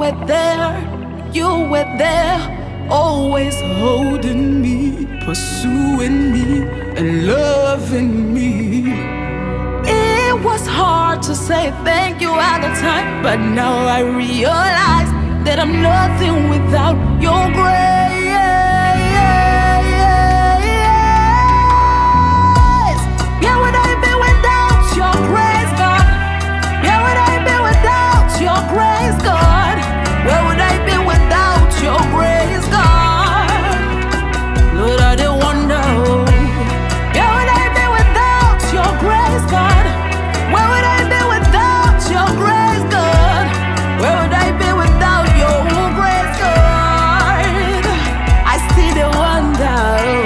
were there, you were there, always holding me, pursuing me, and loving me. It was hard to say thank you at the time, but now I realize that I'm nothing without your grace. Yeah, would I be without your grace, God? Yeah, would I be without your grace, God? Where would I be without your grace, God? Lord, I do wonder. Yeah, would I be without your grace, God? Where would I be without your grace, God? Where would I be without your grace, God? I still do wonder.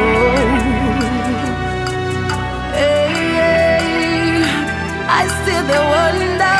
Hey, I still do wonder.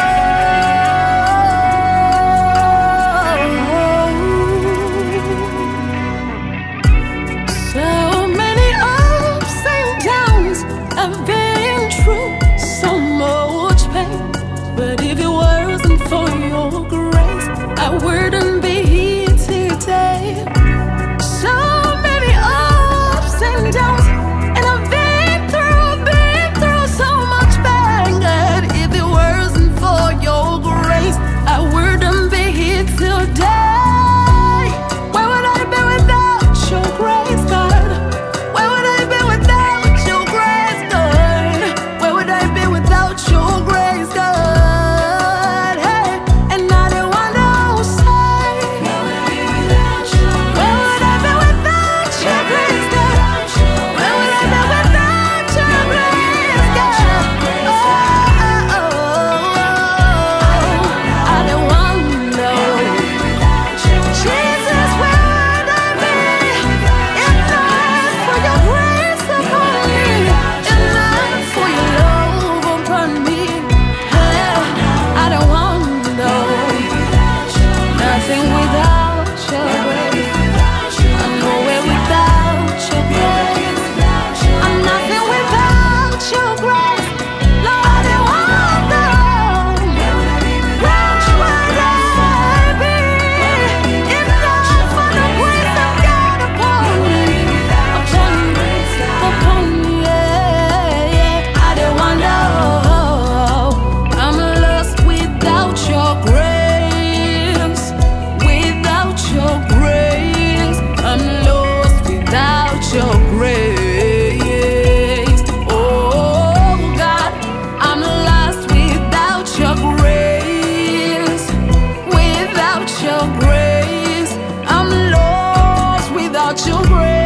So many ups and downs, I've been through so much pain. But if it wasn't for your grace, I wouldn't be here today. So many ups and downs, and I've been through so much pain. God, if it wasn't for your grace, I wouldn't be here today. Where would I be without your grace, God? Where would I be without your grace, God? Where would I be without your grace, God? Hey, and I don't want to say, where would I be without your grace? Where would I be without your grace, God? Where would I be without your grace, God? Oh, I don't want to know. Jesus, where would I be if not for your grace upon me, if not for your love upon me? I don't want to know nothing without your grace. I'm nowhere without your grace. I'm nothing without your grace. Lord, I wonder, where would I be if not for the grace of God upon me, upon me, yeah. I don't wonder, I'm lost without your grace, without your grace. I'm lost without your grace. Oh God, I'm lost without your grace, without your grace. I'm lost without your grace.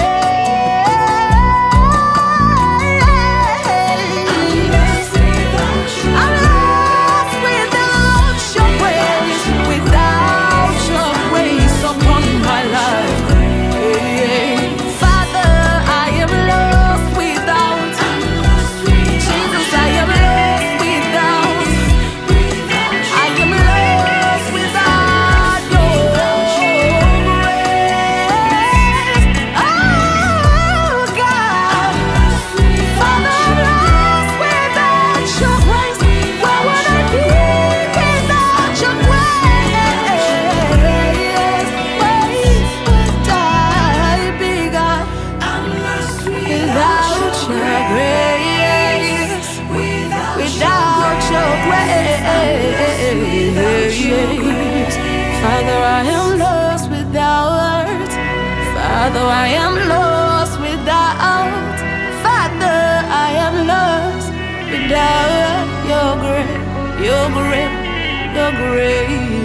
I'm lost without your grace, without your grace upon my life. Father, I am lost without Jesus. I am lost without. I am lost without your grace. Oh God, Father, I'm lost without your grace. Where would I be without your grace? Where would I be, God? I'm lost without your grace. Without your grace. Father, I am lost without. Father, I am lost without. Father, I am lost without your grace, your grace, your grace.